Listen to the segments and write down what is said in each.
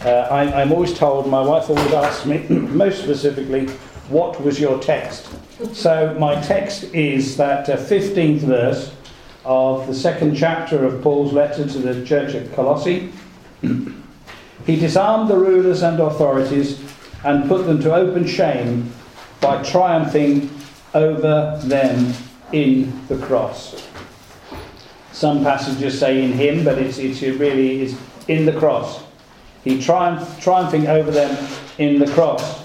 I'm always told, my wife always asks me, most specifically, what was your text? So my text is that 15th verse of the second chapter of Paul's letter to the church at Colossae. He disarmed the rulers and authorities and put them to open shame by triumphing over them in the cross. Some passages say in him, but it really is in the cross. He triumphing over them in the cross.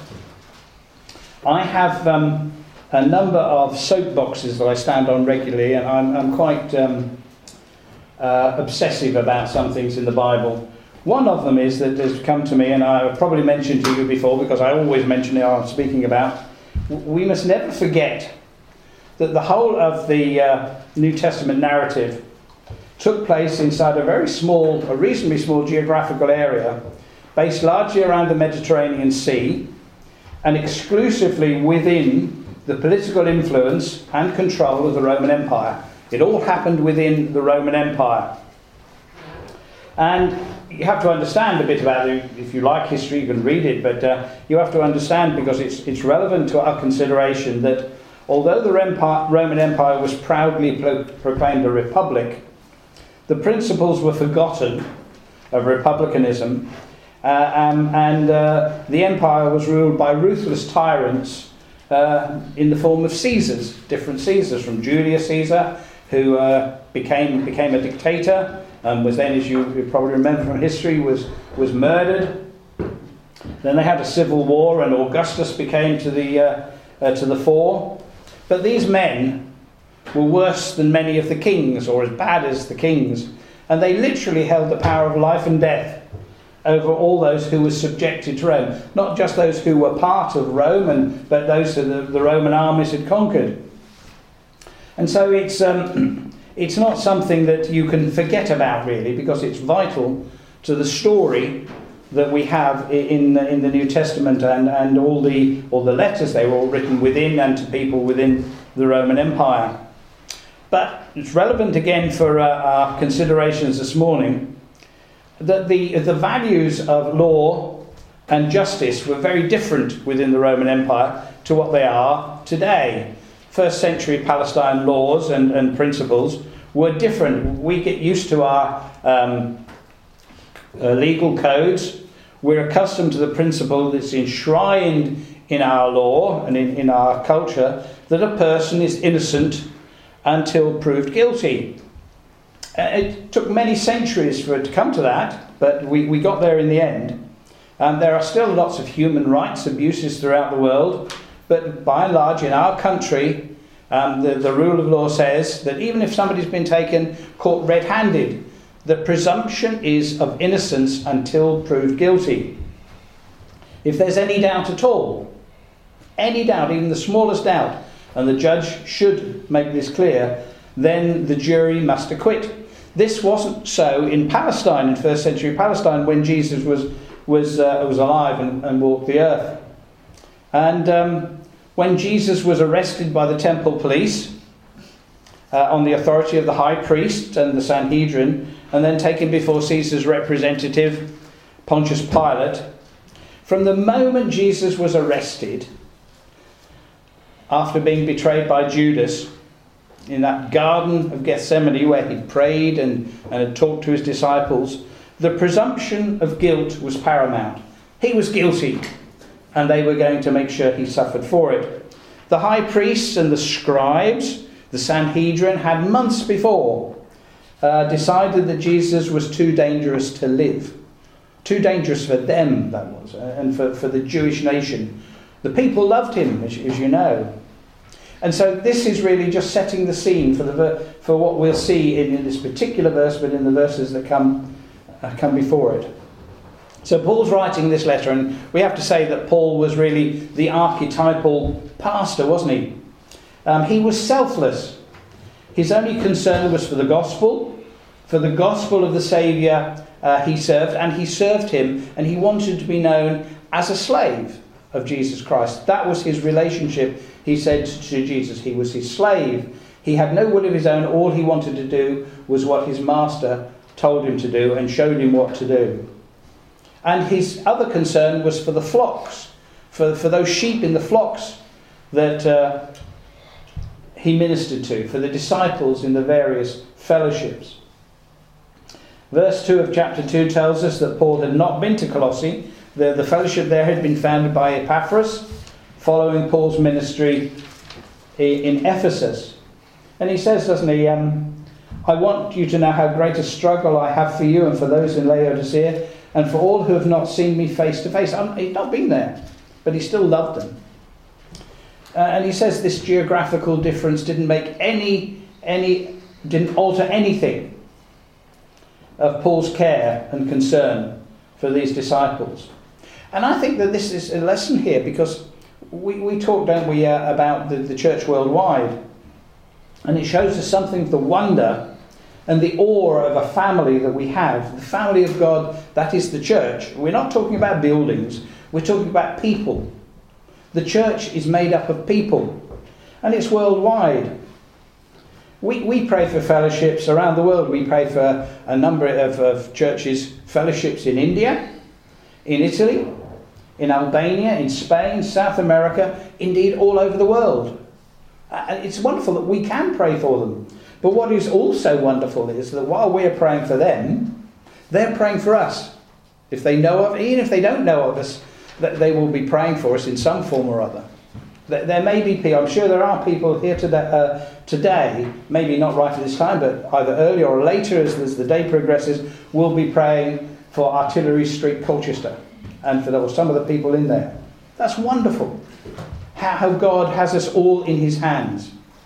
I have a number of soapboxes that I stand on regularly, and I'm quite obsessive about some things in the Bible. One of them is that has come to me, and I've probably mentioned to you before, because I always mention it I'm speaking about. We must never forget that the whole of the New Testament narrative took place inside a reasonably small geographical area, based largely around the Mediterranean Sea, and exclusively within the political influence and control of the Roman Empire. It all happened within the Roman Empire. And you have to understand a bit about it. If you like history, you can read it, but you have to understand, because it's relevant to our consideration, that although the Roman Empire was proudly proclaimed a republic, the principles were forgotten of republicanism, and the empire was ruled by ruthless tyrants in the form of Caesars, different Caesars, from Julius Caesar, who became a dictator, and was then, as you probably remember from history, was murdered. Then they had a civil war, and Augustus became to the fore. But these men were worse than many of the kings, or as bad as the kings, and they literally held the power of life and death over all those who were subjected to Rome. Not just those who were part of Rome, but those who the Roman armies had conquered. And so it's not something that you can forget about, really, because it's vital to the story that we have in the New Testament, and all the letters. They were all written within and to people within the Roman Empire. But it's relevant again for our considerations this morning that the values of law and justice were very different within the Roman Empire to what they are today. First century Palestine laws and principles were different. We get used to our legal codes. We're accustomed to the principle that's enshrined in our law and in our culture, that a person is innocent until proved guilty. It took many centuries for it to come to that, but we got there in the end. There are still lots of human rights abuses throughout the world, but by and large in our country, the rule of law says that even if somebody's been caught red-handed, the presumption is of innocence until proved guilty. If there's any doubt at all, any doubt, even the smallest doubt, and the judge should make this clear, then the jury must acquit. This wasn't so in Palestine, in first century Palestine, when Jesus was alive and walked the earth. And when Jesus was arrested by the temple police on the authority of the high priest and the Sanhedrin, and then taken before Caesar's representative, Pontius Pilate, from the moment Jesus was arrested, after being betrayed by Judas, in that Garden of Gethsemane where he prayed and had talked to his disciples, the presumption of guilt was paramount. He was guilty, and they were going to make sure he suffered for it. The high priests and the scribes, the Sanhedrin, had months before decided that Jesus was too dangerous to live. Too dangerous for them, that was, and for the Jewish nation. The people loved him, as you know. And so this is really just setting the scene for what we'll see in this particular verse, but in the verses that come before it. So Paul's writing this letter, and we have to say that Paul was really the archetypal pastor, wasn't he? He was selfless. His only concern was for the gospel of the Saviour he served, and he served him, and he wanted to be known as a slave of Jesus Christ. That was his relationship, he said to Jesus. He was his slave. He had no will of his own. All he wanted to do was what his master told him to do and showed him what to do. And his other concern was for the flocks, for those sheep in the flocks that he ministered to, for the disciples in the various fellowships. Verse 2 of chapter 2 tells us that Paul had not been to Colossae. The fellowship there had been founded by Epaphras, following Paul's ministry in Ephesus. And he says, doesn't he, I want you to know how great a struggle I have for you and for those in Laodicea, and for all who have not seen me face to face. He'd not been there, but he still loved them. And he says this geographical difference didn't make didn't alter anything of Paul's care and concern for these disciples. And I think that this is a lesson here, because we talk, don't we, about the church worldwide. And it shows us something of the wonder and the awe of a family that we have. The family of God, that is the church. We're not talking about buildings. We're talking about people. The church is made up of people. And it's worldwide. We pray for fellowships around the world. We pray for a number of churches, fellowships in India, in Italy, in Albania, in Spain, South America, indeed all over the world. And it's wonderful that we can pray for them. But what is also wonderful is that while we're praying for them, they're praying for us. If they know of, even if they don't know of us, that they will be praying for us in some form or other. There may be people, I'm sure there are people here today, maybe not right at this time, but either earlier or later as the day progresses, will be praying for Artillery Street, Colchester, and for some of the people in there. That's wonderful. How God has us all in his hands.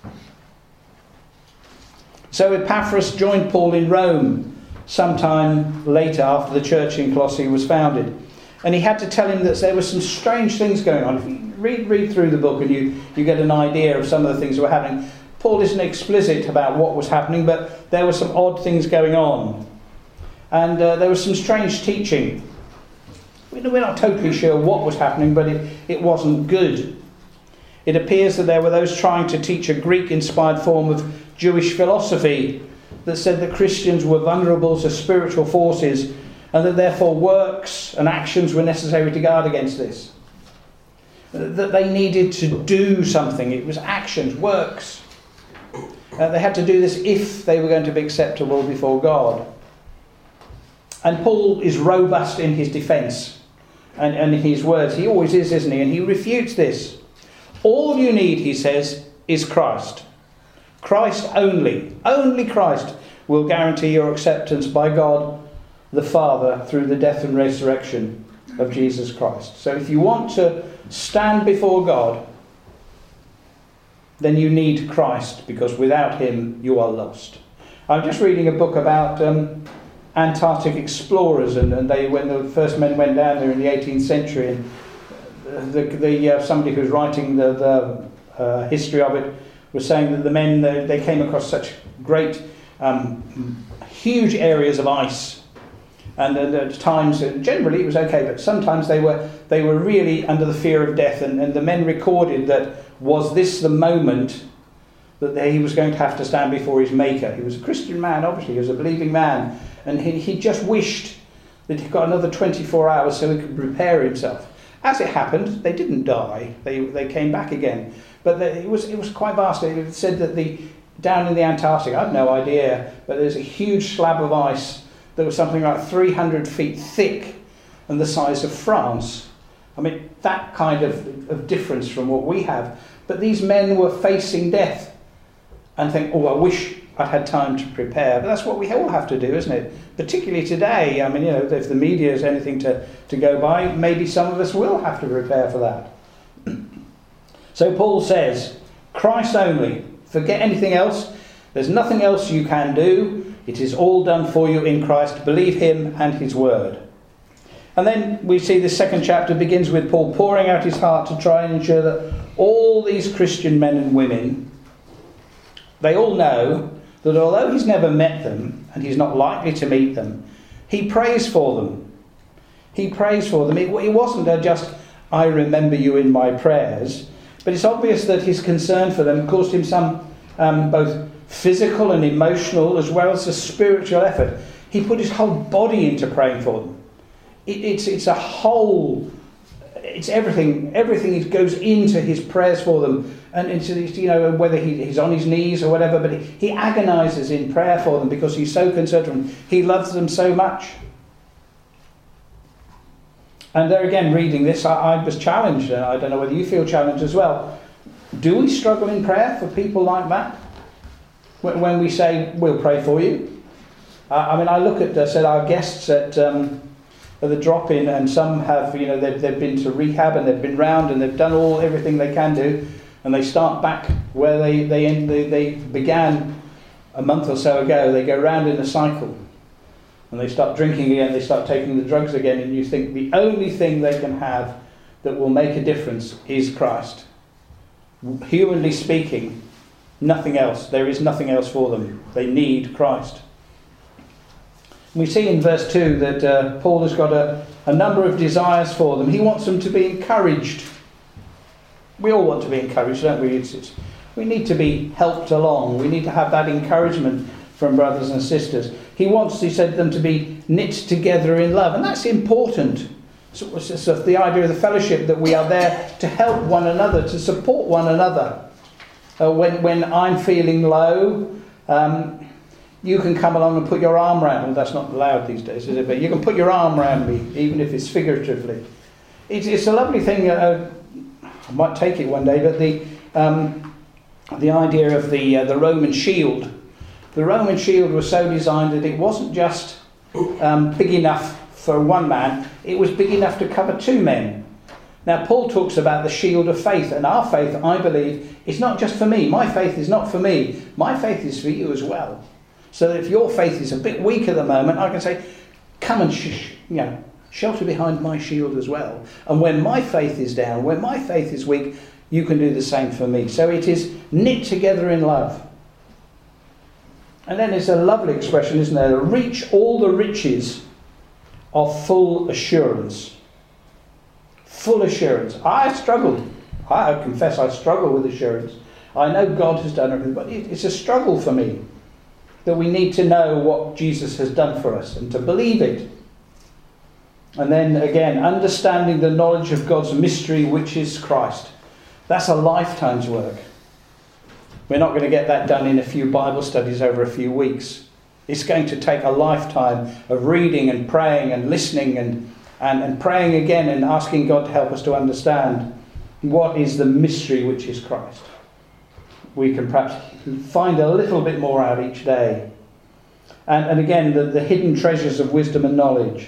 So Epaphras joined Paul in Rome sometime later, after the church in Colossae was founded. And he had to tell him that there were some strange things going on. If you read through the book and you get an idea of some of the things that were happening. Paul isn't explicit about what was happening, but there were some odd things going on. And there was some strange teaching. We're not totally sure what was happening, but it wasn't good. It appears that there were those trying to teach a Greek-inspired form of Jewish philosophy that said that Christians were vulnerable to spiritual forces, and that therefore works and actions were necessary to guard against this. That they needed to do something. It was actions, works. They had to do this if they were going to be acceptable before God. And Paul is robust in his defence and in his words. He always is, isn't he? And he refutes this. All you need, he says, is Christ. Christ only. Only Christ will guarantee your acceptance by God the Father through the death and resurrection of Jesus Christ. So if you want to stand before God, then you need Christ, because without him you are lost. I'm just reading a book about Antarctic explorers, and when the first men went down there in the 18th century, and somebody who's writing the history of it was saying that the men, they came across such great, huge areas of ice, and at times, generally it was okay, but sometimes they were really under the fear of death, and the men recorded that was this the moment that he was going to have to stand before his Maker. He was a Christian man, obviously, he was a believing man, and he just wished that he'd got another 24 hours so he could prepare himself. As it happened, they didn't die. They came back again. But it was quite vast. It said that down in the Antarctic, I have no idea, but there's a huge slab of ice that was something like 300 feet thick and the size of France. I mean, that kind of difference from what we have. But these men were facing death and think, I wish I'd had time to prepare. But that's what we all have to do, isn't it? Particularly today. I mean, if the media is anything to go by, maybe some of us will have to prepare for that. So Paul says, Christ only. Forget anything else. There's nothing else you can do. It is all done for you in Christ. Believe him and his word. And then we see this second chapter begins with Paul pouring out his heart to try and ensure that all these Christian men and women, they all know that although he's never met them and he's not likely to meet them, he prays for them. He prays for them. It wasn't just, I remember you in my prayers, but it's obvious that his concern for them caused him some both physical and emotional as well as a spiritual effort. He put his whole body into praying for them. It's a whole. It's everything. Everything goes into his prayers for them, and into, you know, whether he's on his knees or whatever. But he agonises in prayer for them because he's so concerned for them. He loves them so much. And there again, reading this, I was challenged. I don't know whether you feel challenged as well. Do we struggle in prayer for people like that? When we say, we'll pray for you? I mean, I look at said our guests at the drop-in, and some have, you know, they've been to rehab and they've been round and they've done everything they can do, and they start back where they began a month or so ago. They go round in a cycle. And they start drinking again, they start taking the drugs again, and you think the only thing they can have that will make a difference is Christ. Humanly speaking, nothing else. There is nothing else for them. They need Christ. We see in verse 2 that Paul has got a number of desires for them. He wants them to be encouraged. We all want to be encouraged, don't we? We need to be helped along. We need to have that encouragement from brothers and sisters. He said, them to be knit together in love. And that's important. So the idea of the fellowship, that we are there to help one another, to support one another. When I'm feeling low, you can come along and put your arm around me. That's not allowed these days, is it? But you can put your arm around me, even if it's figuratively. It's a lovely thing. I might take it one day, but the idea of the Roman shield. The Roman shield was so designed that it wasn't just big enough for one man, it was big enough to cover two men. Now, Paul talks about the shield of faith, and our faith, I believe, is not just for me. My faith is not for me. My faith is for you as well. So that if your faith is a bit weak at the moment, I can say, come and shelter behind my shield as well. And when my faith is down, when my faith is weak, you can do the same for me. So it is knit together in love. And then it's a lovely expression, isn't there? Reach all the riches of full assurance. Full assurance. I struggle. I confess I struggle with assurance. I know God has done everything, but it's a struggle for me. That we need to know what Jesus has done for us and to believe it. And then again, understanding the knowledge of God's mystery, which is Christ. That's a lifetime's work. We're not going to get that done in a few Bible studies over a few weeks. It's going to take a lifetime of reading and praying and listening and praying again and asking God to help us to understand what is the mystery which is Christ. We can perhaps find a little bit more out each day. And again, the hidden treasures of wisdom and knowledge.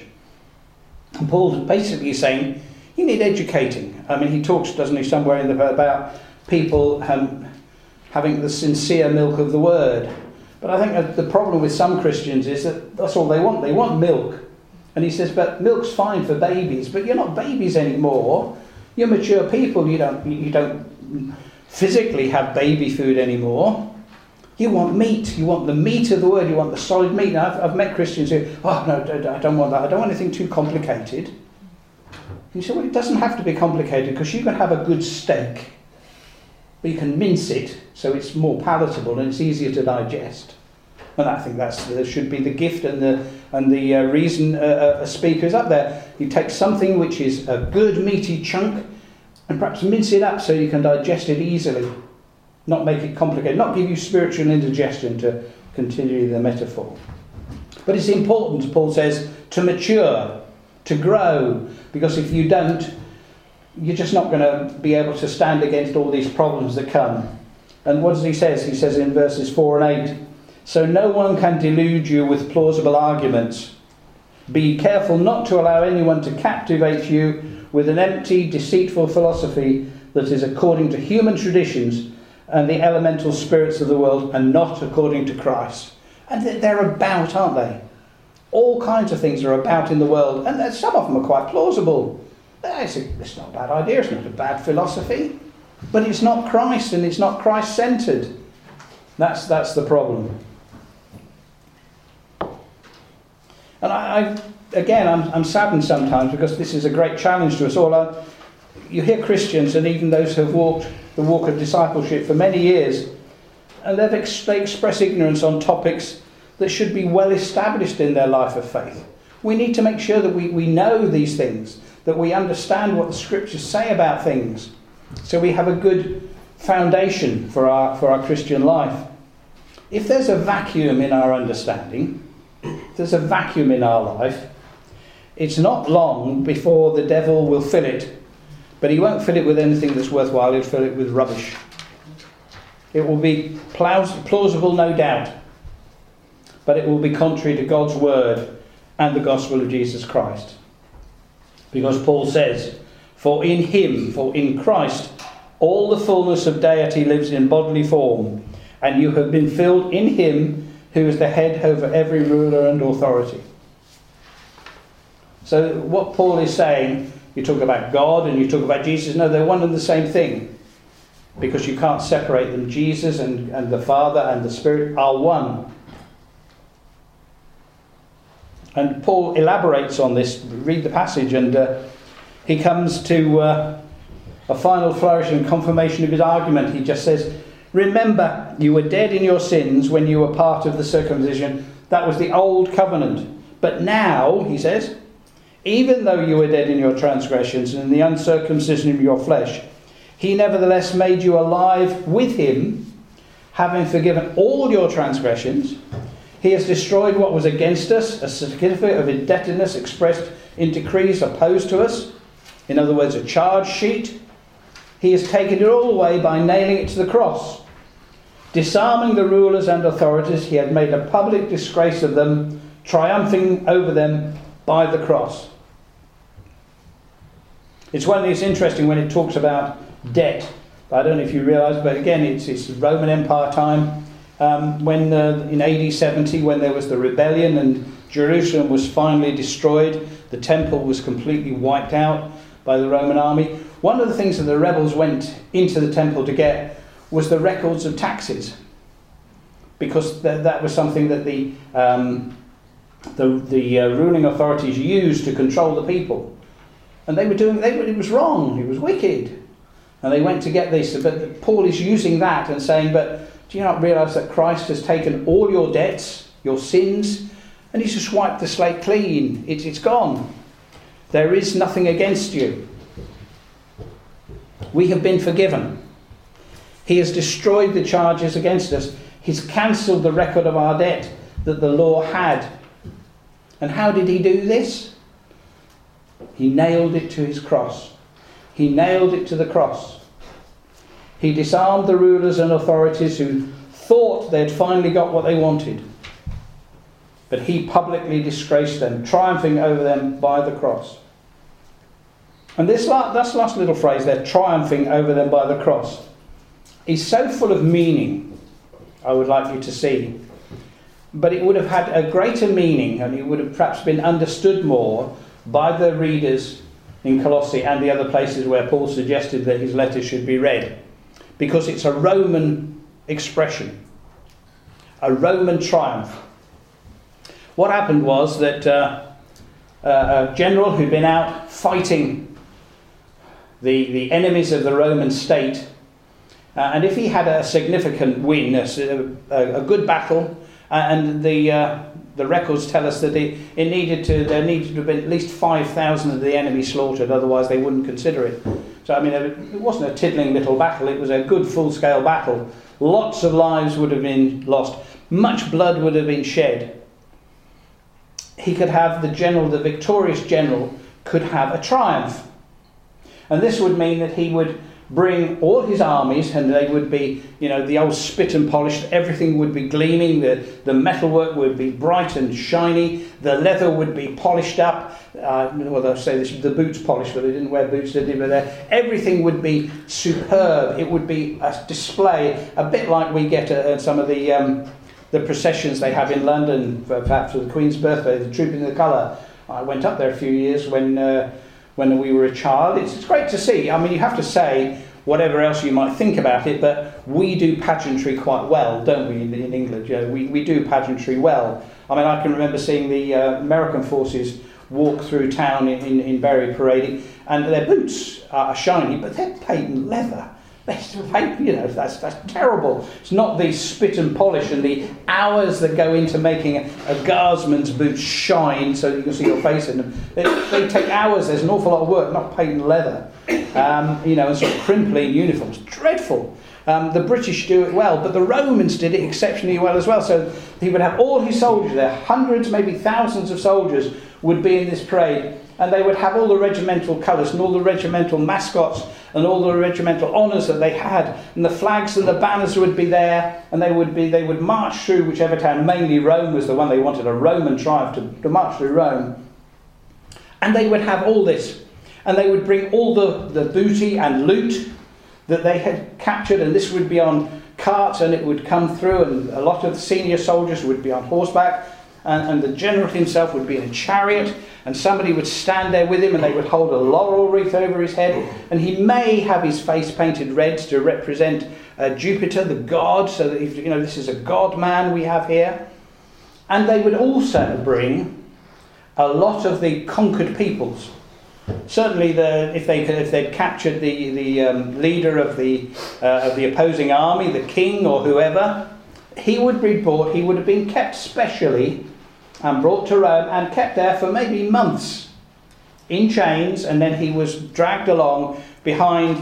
And Paul's basically saying, you need educating. I mean, he talks, doesn't he, somewhere in about people having the sincere milk of the word. But I think that the problem with some Christians is that that's all they want. They want milk. And he says, but milk's fine for babies, but you're not babies anymore. You're mature people. You don't physically have baby food anymore. You want meat. You want the meat of the word. You want the solid meat. Now, I've met Christians who, oh no, I don't want that. I don't want anything too complicated. And you say, well, it doesn't have to be complicated, because you can have a good steak, but you can mince it so it's more palatable and it's easier to digest. And I think that should be the gift and the reason a speaker is up there. You take something which is a good meaty chunk and perhaps mince it up so you can digest it easily. Not make it complicated. Not give you spiritual indigestion, to continue the metaphor. But it's important, Paul says, to mature, to grow. Because if you don't, you're just not going to be able to stand against all these problems that come. And what does he say? He says in verses 4 and 8, so no one can delude you with plausible arguments. Be careful not to allow anyone to captivate you with an empty, deceitful philosophy that is according to human traditions and the elemental spirits of the world, and not according to Christ. And they're about, aren't they? All kinds of things are about in the world, and some of them are quite plausible. It's not a bad idea, it's not a bad philosophy, but it's not Christ, and it's not Christ-centred. That's the problem. And I'm saddened sometimes, because this is a great challenge to us all. You hear Christians, and even those who have walked the walk of discipleship for many years, and they express ignorance on topics that should be well established in their life of faith. We need to make sure that we know these things, that we understand what the scriptures say about things, so we have a good foundation for our Christian life. If there's a vacuum in our understanding, if there's a vacuum in our life, it's not long before the devil will fill it, but he won't fill it with anything that's worthwhile. He'll fill it with rubbish. It will be plausible, no doubt, but it will be contrary to God's word and the gospel of Jesus Christ. Because Paul says, for in Christ, all the fullness of deity lives in bodily form, and you have been filled in him who is the head over every ruler and authority. So what Paul is saying, you talk about God and you talk about Jesus, no, they're one and the same thing. Because you can't separate them. Jesus and the Father and the Spirit are one. And Paul elaborates on this. Read the passage, and he comes to a final flourish and confirmation of his argument. He just says, remember, you were dead in your sins when you were part of the circumcision. That was the old covenant. But now, he says, even though you were dead in your transgressions and in the uncircumcision of your flesh, he nevertheless made you alive with him, having forgiven all your transgressions. He has destroyed what was against us, a certificate of indebtedness expressed in decrees opposed to us. In other words, a charge sheet. He has taken it all away by nailing it to the cross. Disarming the rulers and authorities, he had made a public disgrace of them, triumphing over them by the cross. It's interesting when it talks about debt. I don't know if you realise, but again, it's Roman Empire time. When in AD 70, when there was the rebellion and Jerusalem was finally destroyed, the temple was completely wiped out by the Roman army. One of the things that the rebels went into the temple to get was the records of taxes, because that was something that the ruling authorities used to control the people. And it was wrong, it was wicked. And they went to get this, but Paul is using that and saying, but do you not realise that Christ has taken all your debts, your sins, and he's just wiped the slate clean. It's gone. There is nothing against you. We have been forgiven. He has destroyed the charges against us. He's cancelled the record of our debt that the law had. And how did he do this? He nailed it to his cross. He nailed it to the cross. He disarmed the rulers and authorities who thought they'd finally got what they wanted. But he publicly disgraced them, triumphing over them by the cross. And this last little phrase there, triumphing over them by the cross, is so full of meaning, I would like you to see. But it would have had a greater meaning, and it would have perhaps been understood more by the readers in Colossae and the other places where Paul suggested that his letter should be read. Because it's a Roman expression. A Roman triumph. What happened was that a general who'd been out fighting the enemies of the Roman state, and if he had a significant win, a good battle, and the records tell us that there needed to have been at least 5,000 of the enemy slaughtered, otherwise they wouldn't consider it. So I mean, it wasn't a tiddling little battle, it was a good full-scale battle. Lots of lives would have been lost. Much blood would have been shed. He could have the victorious general could have a triumph. And this would mean that he would bring all his armies, and they would be, the old spit and polished, everything would be gleaming, the metalwork would be bright and shiny, the leather would be polished up, they'll say this, the boots polished, but they didn't wear boots, did they? But everything would be superb. It would be a display, a bit like we get at some of the processions they have in London, perhaps for the Queen's birthday, the Trooping the Colour. I went up there a few years when we were a child. It's great to see. I mean, you have to say whatever else you might think about it, but we do pageantry quite well, don't we, in England? We do pageantry well. I mean, I can remember seeing the American forces walk through town in Bury parading, and their boots are shiny, but they're patent leather. That's terrible. It's not the spit and polish and the hours that go into making a guardsman's boots shine so that you can see your face in them. They take hours. There's an awful lot of work, not painting leather, and sort of crimpling uniforms. Dreadful. The British do it well, but the Romans did it exceptionally well as well. So he would have all his soldiers there, hundreds, maybe thousands of soldiers would be in this parade, and they would have all the regimental colours and all the regimental mascots and all the regimental honours that they had, and the flags and the banners would be there, and they would march through whichever town. Mainly Rome was the one they wanted, a Roman triumph to march through Rome. And they would have all this, and they would bring all the booty and loot that they had captured, and this would be on carts, and it would come through, and a lot of the senior soldiers would be on horseback, and the general himself would be in a chariot, and somebody would stand there with him, and they would hold a laurel wreath over his head, and he may have his face painted red to represent Jupiter, the god, so that this is a god man we have here. And they would also bring a lot of the conquered peoples. Certainly, if they'd captured the leader of the opposing army, the king or whoever, he would be brought. He would have been kept specially and brought to Rome and kept there for maybe months in chains, and then he was dragged along behind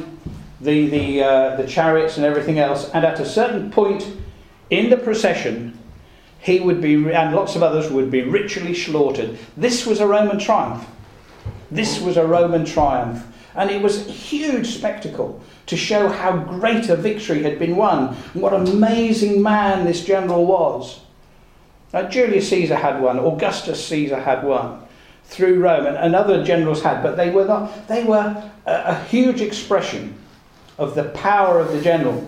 the chariots and everything else. And at a certain point in the procession, he would be, and lots of others would be ritually slaughtered. This was a Roman triumph. This was a Roman triumph, and it was a huge spectacle to show how great a victory had been won, and what an amazing man this general was. Now, Julius Caesar had one, Augustus Caesar had one through Rome, and other generals had, but they were not. They were a huge expression of the power of the general.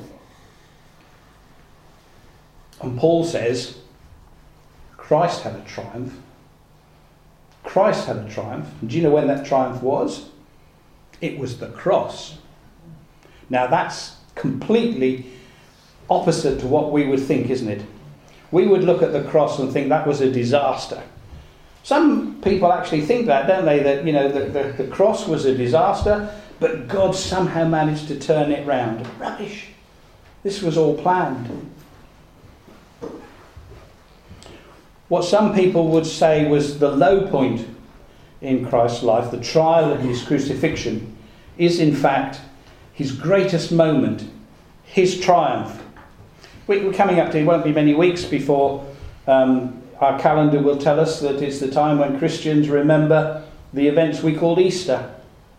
And Paul says, Christ had a triumph. Christ had a triumph. And do you know when that triumph was? It was the cross. Now that's completely opposite to what we would think, isn't it? We would look at the cross and think that was a disaster. Some people actually think that, don't they? That the cross was a disaster, but God somehow managed to turn it round. Rubbish. This was all planned. What some people would say was the low point in Christ's life, the trial of his crucifixion, is in fact his greatest moment, his triumph. We're coming up to, it won't be many weeks before our calendar will tell us that it's the time when Christians remember the events we called Easter.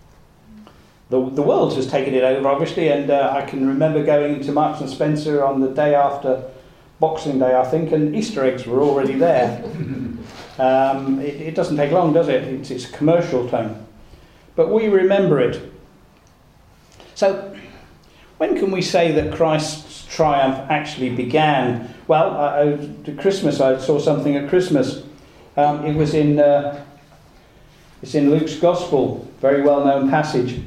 The world has taken it over, obviously, and I can remember going into Marks and Spencer on the day after Boxing Day, I think, and Easter eggs were already there. It doesn't take long, does it? It's a commercial tone. But we remember it. So, when can we say that Christ's triumph actually began? Well, at Christmas, I saw something at Christmas. It was it's in Luke's Gospel, very well-known passage,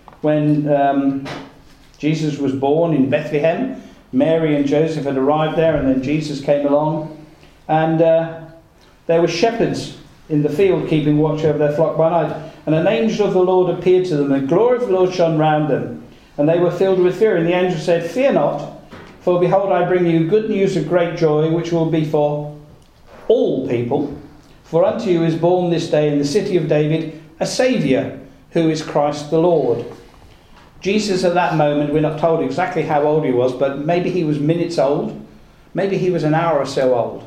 when Jesus was born in Bethlehem. Mary and Joseph had arrived there, and then Jesus came along, and there were shepherds in the field keeping watch over their flock by night, and an angel of the Lord appeared to them, and the glory of the Lord shone round them, and they were filled with fear. And the angel said, "Fear not, for behold, I bring you good news of great joy, which will be for all people. For unto you is born this day in the city of David a Saviour, who is Christ the Lord." Jesus at that moment, we're not told exactly how old he was, but maybe he was minutes old, maybe he was an hour or so old.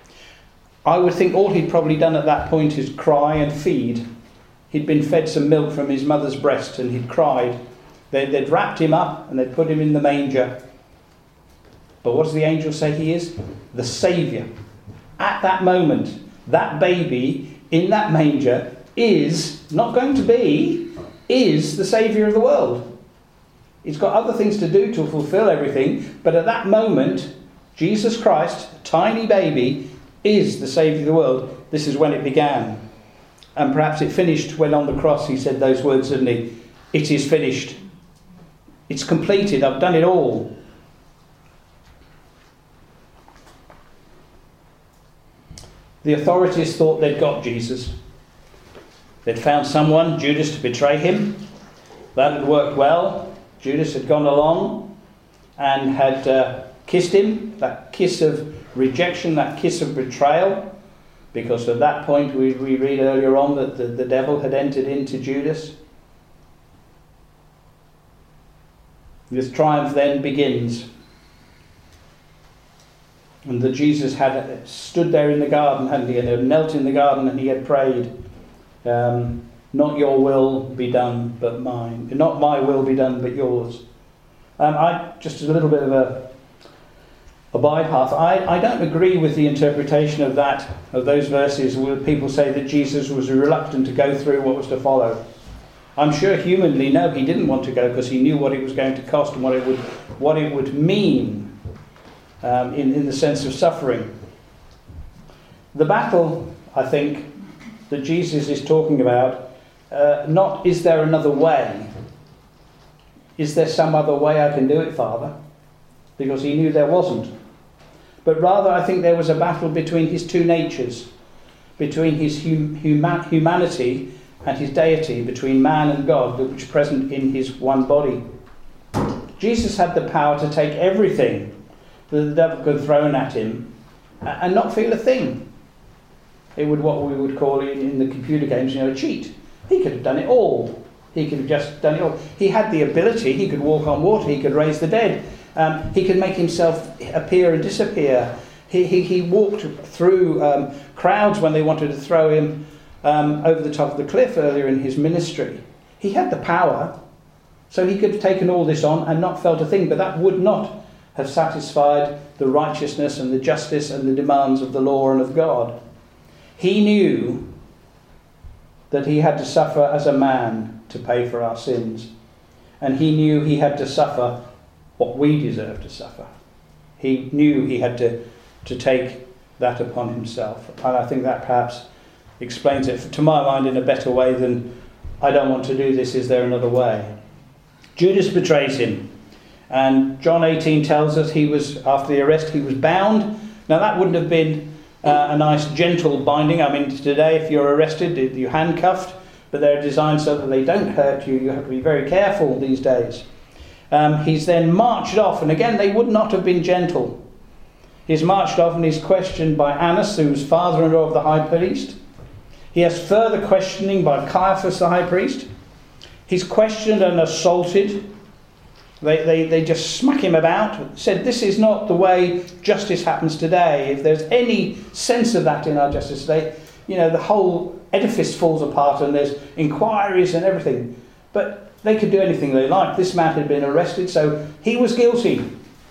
I would think all he'd probably done at that point is cry and feed. He'd been fed some milk from his mother's breast and he'd cried. They'd wrapped him up and they'd put him in the manger. But what does the angel say he is? The Saviour. At that moment, that baby in that manger is the Saviour of the world. He's got other things to do to fulfill everything, but at that moment, Jesus Christ, a tiny baby, is the Saviour of the world. This is when it began. And perhaps it finished when on the cross he said those words, didn't he? It is finished. It's completed. I've done it all. The authorities thought they'd got Jesus. They'd found someone, Judas, to betray him. That had worked well. Judas had gone along and had kissed him, that kiss of rejection, that kiss of betrayal, because at that point we read earlier on that the devil had entered into Judas. This triumph then begins. And that Jesus had stood there in the garden, hadn't he, and had knelt in the garden and he had prayed, not your will be done but mine. Not my will be done but yours. Just a little bit of a bypass. I don't agree with the interpretation of those verses where people say that Jesus was reluctant to go through what was to follow. I'm sure humanly, no, he didn't want to go because he knew what it was going to cost and what it would mean in the sense of suffering. The battle, I think, that Jesus is talking about, not is there another way? Is there some other way I can do it, Father? Because he knew there wasn't. But rather, I think there was a battle between his two natures, between his humanity and his deity, between man and God, which is present in his one body. Jesus had the power to take everything that the devil could throw at him and not feel a thing. It would what we would call in the computer games, a cheat. He could have done it all. He could have just done it all. He had the ability. He could walk on water. He could raise the dead. He could make himself appear and disappear. He walked through crowds when they wanted to throw him over the top of the cliff earlier in his ministry. He had the power, so he could have taken all this on and not felt a thing, but that would not have satisfied the righteousness and the justice and the demands of the law and of God. He knew that he had to suffer as a man to pay for our sins, and he knew he had to suffer what we deserve to suffer. He knew he had to take that upon himself, and I think that perhaps explains it, to my mind, in a better way than I don't want to do this, is there another way? Judas betrays him, and John 18 tells us he was, after the arrest, he was bound. Now that wouldn't have been a nice gentle binding. I mean, today if you're arrested, you're handcuffed, but they're designed so that they don't hurt you. You have to be very careful these days. He's then marched off, and again they would not have been gentle. He's marched off and he's questioned by Annas, who's father-in-law of the high priest. He has further questioning by Caiaphas, the high priest. He's questioned and assaulted. They just smack him about. Said, this is not the way justice happens today. If there's any sense of that in our justice today, the whole edifice falls apart and there's inquiries and everything. But they could do anything they liked. This man had been arrested, so he was guilty.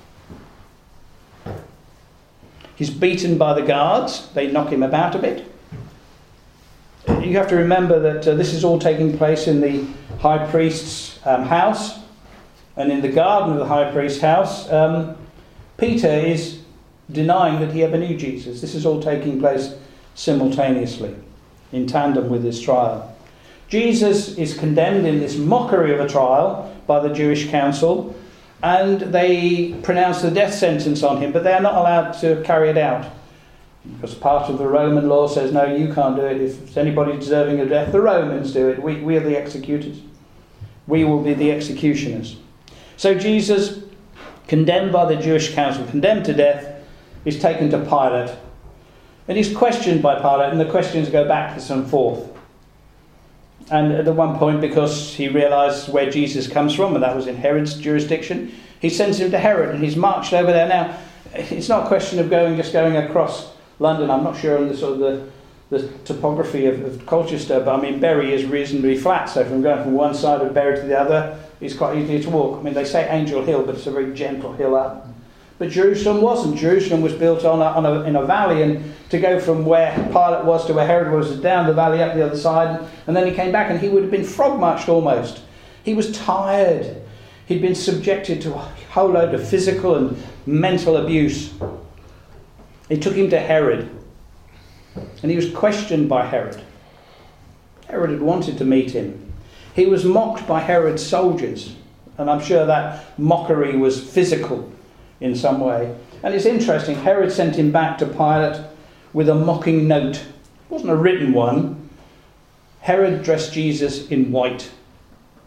He's beaten by the guards. They knock him about a bit. You have to remember that this is all taking place in the high priest's house. And in the garden of the high priest's house, Peter is denying that he ever knew Jesus. This is all taking place simultaneously, in tandem with his trial. Jesus is condemned in this mockery of a trial by the Jewish council, and they pronounce the death sentence on him, but they are not allowed to carry it out. Because part of the Roman law says, no, you can't do it. If there's anybody deserving of death, the Romans do it. We are the executors. We will be the executioners. So Jesus, condemned by the Jewish council, condemned to death, is taken to Pilate. And he's questioned by Pilate, and the questions go backwards and forth. And at one point, because he realised where Jesus comes from, and that was in Herod's jurisdiction, he sends him to Herod, and he's marched over there. Now, it's not a question of just going across London. I'm not sure on the sort of the topography of Colchester, but I mean, Bury is reasonably flat, so from going from one side of Bury to the other, it's quite easy to walk. I mean, they say Angel Hill, but it's a very gentle hill up. But Jerusalem wasn't. Jerusalem was built in a valley, and to go from where Pilate was to where Herod was down the valley up the other side, and then he came back and he would have been frog-marched almost. He was tired. He'd been subjected to a whole load of physical and mental abuse. It took him to Herod, and he was questioned by Herod. Herod had wanted to meet him. He was mocked by Herod's soldiers, and I'm sure that mockery was physical in some way. And it's interesting, Herod sent him back to Pilate with a mocking note. It wasn't a written one. Herod dressed Jesus in white.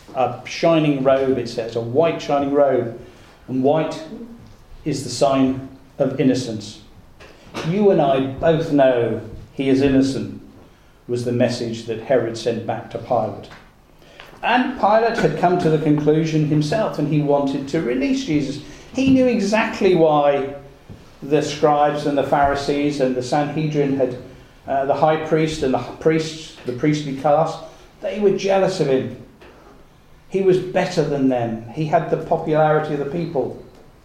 a shining robe, it says, a white shining robe. And white is the sign of innocence. You and I both know he is innocent, was the message that Herod sent back to Pilate. And Pilate had come to the conclusion himself, and he wanted to release Jesus. He knew exactly why the scribes and the Pharisees and the Sanhedrin had, the high priest and the priests, the priestly class, they were jealous of him. He was better than them. He had the popularity of the people.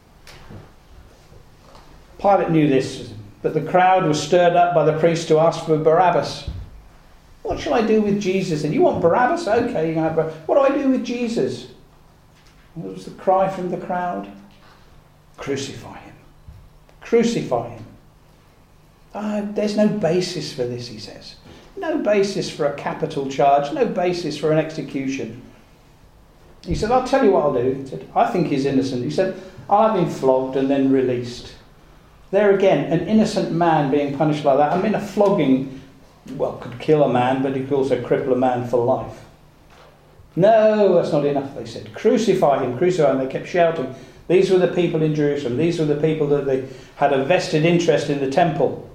Pilate knew this, but the crowd was stirred up by the priest to ask for Barabbas. What shall I do with Jesus? And you want Barabbas? Okay, you can have Barabbas. What do I do with Jesus? What was the cry from the crowd? Crucify him. Crucify him. There's no basis for this, he says. No basis for a capital charge. No basis for an execution. He said, I'll tell you what I'll do. He said, I think he's innocent. He said, I'll have him flogged and then released. There again, an innocent man being punished like that. I mean, a flogging, well, could kill a man, but it could also cripple a man for life. No, that's not enough, they said. Crucify him, crucify him. They kept shouting. These were the people in Jerusalem. These were the people that they had a vested interest in the temple.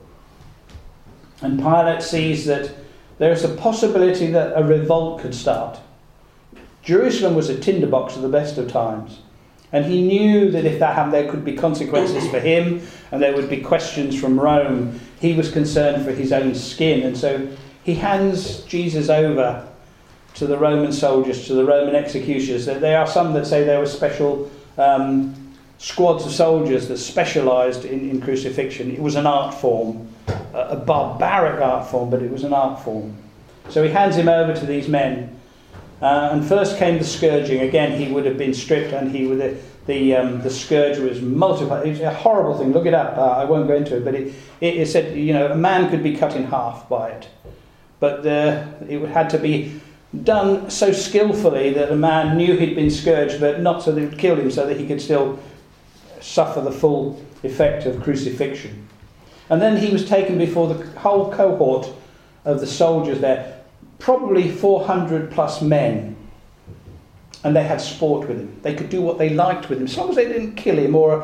And Pilate sees that there is a possibility that a revolt could start. Jerusalem was a tinderbox at the best of times. And he knew that if that happened, there could be consequences for him, and there would be questions from Rome. He was concerned for his own skin. And so he hands Jesus over to the Roman soldiers, to the Roman executioners. There are some that say there were special squads of soldiers that specialised in crucifixion. It was an art form, a barbaric art form, but it was an art form. So he hands him over to these men. And first came the scourging. Again, he would have been stripped, and the scourge was multiplied. It was a horrible thing. Look it up. I won't go into it, but it said, a man could be cut in half by it. But it had to be done so skillfully that a man knew he'd been scourged, but not so that it would kill him, so that he could still suffer the full effect of crucifixion. And then he was taken before the whole cohort of the soldiers there, probably 400 plus men, and they had sport with him. They could do what they liked with him, as long as they didn't kill him or,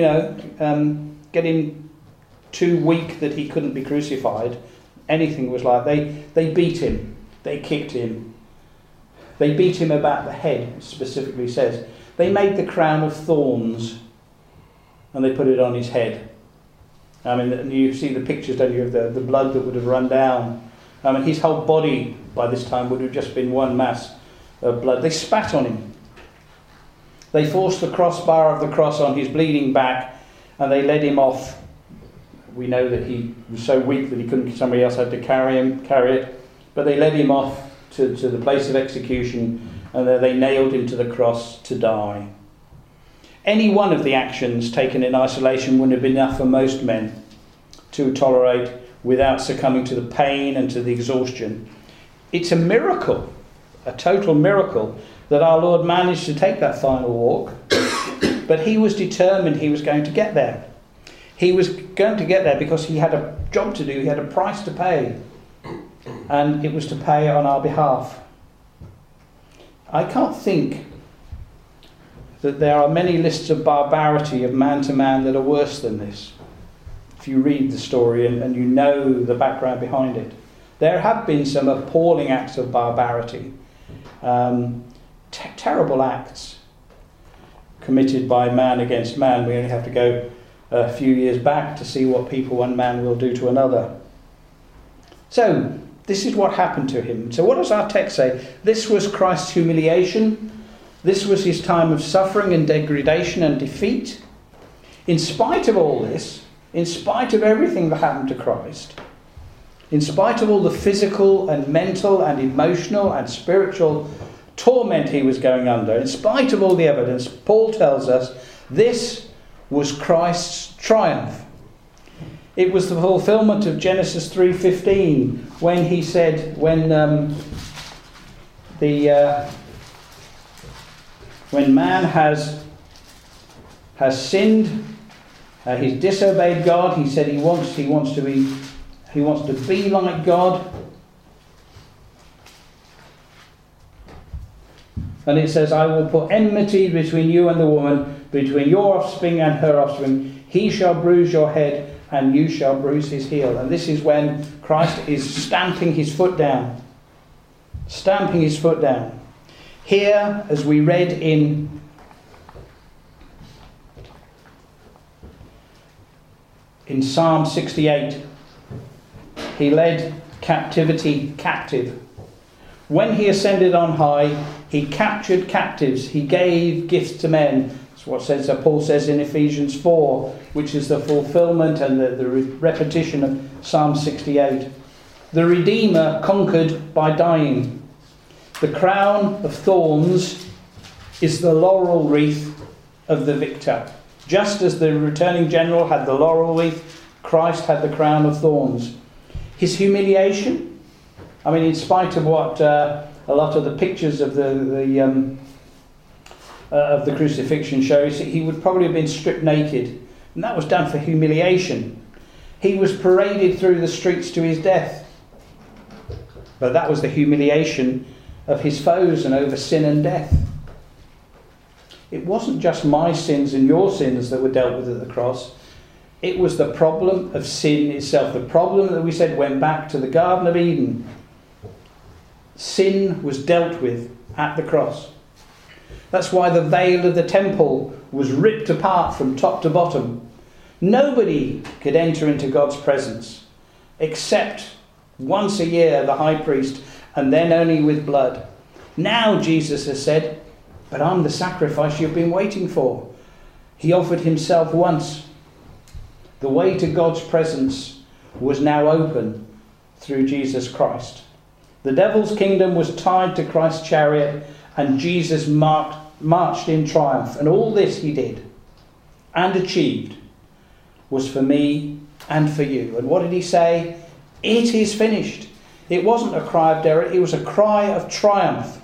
get him too weak that he couldn't be crucified. Anything was like, they beat him, they kicked him, they beat him about the head, it specifically says. They made the crown of thorns and they put it on his head. I mean, you see the pictures, don't you, of the blood that would have run down. I mean, his whole body by this time would have just been one mass of blood. They spat on him. They forced the crossbar of the cross on his bleeding back, and they led him off. We know that he was so weak that he couldn't. Somebody else had to carry it. But they led him off to the place of execution, and there they nailed him to the cross to die. Any one of the actions taken in isolation wouldn't have been enough for most men to tolerate without succumbing to the pain and to the exhaustion. It's a miracle, a total miracle, that our Lord managed to take that final walk, but he was determined he was going to get there. He was going to get there because he had a job to do, he had a price to pay, and it was to pay on our behalf. I can't think that there are many lists of barbarity of man to man that are worse than this. If you read the story and you know the background behind it. There have been some appalling acts of barbarity. Terrible acts committed by man against man. We only have to go a few years back to see what one man will do to another. So, this is what happened to him. So what does our text say? This was Christ's humiliation. This was his time of suffering and degradation and defeat. In spite of all this, in spite of everything that happened to Christ, in spite of all the physical and mental and emotional and spiritual torment he was going under, in spite of all the evidence, Paul tells us this was Christ's triumph. It was the fulfillment of Genesis 3:15 when he said, when man has sinned, he's disobeyed God. He said he wants to be like God. And it says, I will put enmity between you and the woman, between your offspring and her offspring. He shall bruise your head, and you shall bruise his heel. And this is when Christ is stamping his foot down. Stamping his foot down. Here, as we read in Psalm 68, he led captivity captive. When he ascended on high, he captured captives. He gave gifts to men. That's what Paul says in Ephesians 4, which is the fulfillment and the repetition of Psalm 68. The Redeemer conquered by dying. The crown of thorns is the laurel wreath of the victor. Just as the returning general had the laurel wreath, Christ had the crown of thorns. His humiliation, I mean, in spite of what a lot of the pictures of the crucifixion shows, he would probably have been stripped naked, and that was done for humiliation. He was paraded through the streets to his death, but that was the humiliation of his foes and over sin and death. It wasn't just my sins and your sins that were dealt with at the cross. It was the problem of sin itself. The problem that we said went back to the Garden of Eden. Sin was dealt with at the cross. That's why the veil of the temple was ripped apart from top to bottom. Nobody could enter into God's presence except once a year the high priest, and then only with blood. Now Jesus has said, but I'm the sacrifice you've been waiting for. He offered himself once. The way to God's presence was now open through Jesus Christ. The devil's kingdom was tied to Christ's chariot, and Jesus marched in triumph. And all this he did and achieved was for me and for you. And what did he say? It is finished. It wasn't a cry of terror, it was a cry of triumph.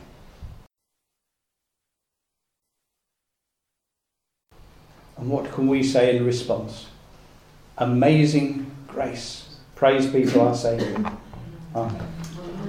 And what can we say in response? Amazing grace. Praise be to our Saviour. Amen.